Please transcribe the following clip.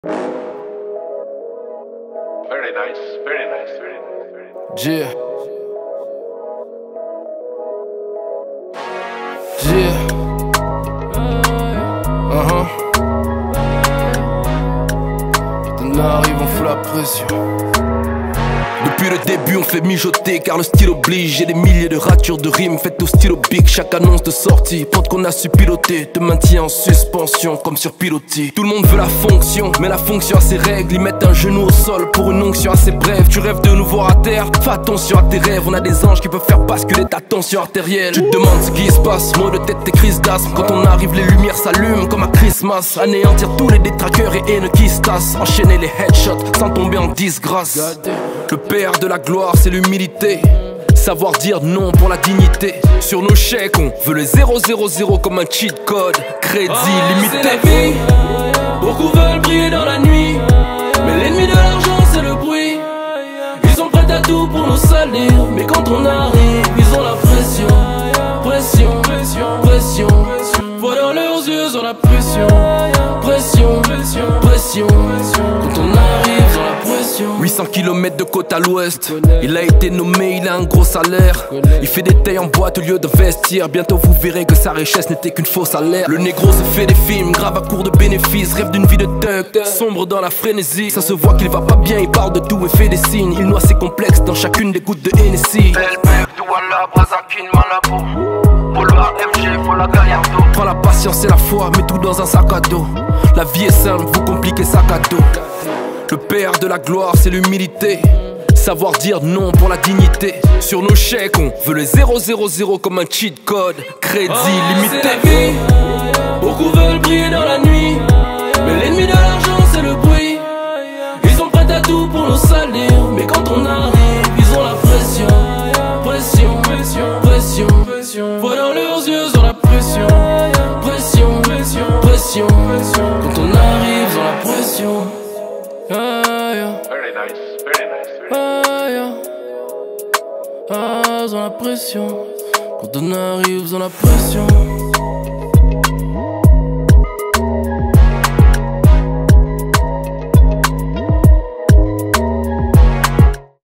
Very nice, very nice, very nice, very nice. Yeah. Yeah. Maintenant arrive, on fout la pression. Depuis le début on fait mijoter car le style oblige. J'ai des milliers de ratures de rimes faites au stylo bic. Chaque annonce de sortie, prod qu'on a su piloter te maintient en suspension comme sur pilotis. Tout le monde veut la fonction, mais la fonction a ses règles. Ils mettent un genou au sol pour une onction assez brève. Tu rêves de nous voir à terre, fais attention à tes rêves. On a des anges qui peuvent faire basculer ta tension artérielle. Tu te demandes ce qui se passe, mot de tête tes crises d'asthme. Quand on arrive les lumières s'allument comme à Christmas. Anéantir tous les détraqueurs et haineux qui se tassent. Enchaîner les headshots sans tomber en disgrâce. Le père de la gloire c'est l'humilité. Savoir dire non pour la dignité. Sur nos chèques on veut le 000 comme un cheat code. Crédit limité. C'est la vie. Beaucoup veulent briller dans la nuit, mais l'ennemi de l'argent c'est le bruit. Ils sont prêts à tout pour nous salir, mais quand on arrive ils ont la pression. Pression, pression, pression. Vois dans leurs yeux ils ont la pression. Pression, pression. Quand on arrive ils ont la pression. 800 km de côte à l'ouest. Il a été nommé, il a un gros salaire. Il fait des tailles en boîte au lieu d'investir. Bientôt vous verrez que sa richesse n'était qu'une fausse alerte. Le négro se fait des films, grave à court de bénéfices. Rêve d'une vie de thug, sombre dans la frénésie. Ça se voit qu'il va pas bien, il parle de tout et fait des signes. Il noie ses complexes dans chacune des gouttes de Hennessy. Douala, Brazakin, Malabo. Polo AMG, faut la Gallardo. Prends la patience et la foi, mets tout dans un sac à dos. La vie est simple, vous compliquez sac à dos. Le père de la gloire c'est l'humilité. Savoir dire non pour la dignité. Sur nos chèques on veut le 000 comme un cheat code. Crédit limité. C'est la vie. Beaucoup veulent briller dans la nuit, mais l'ennemi de l'argent c'est le bruit. Ils sont prêts à tout pour nous salir, mais quand on arrive ils ont la pression. Pression, pression, pression. Vois dans leurs yeux ils ont la pression. Pression, pression. Quand on arrive ils ont la pression. Very nice, very nice, very nice. Ils ont la pression. Quand on arrive ils ont la pression.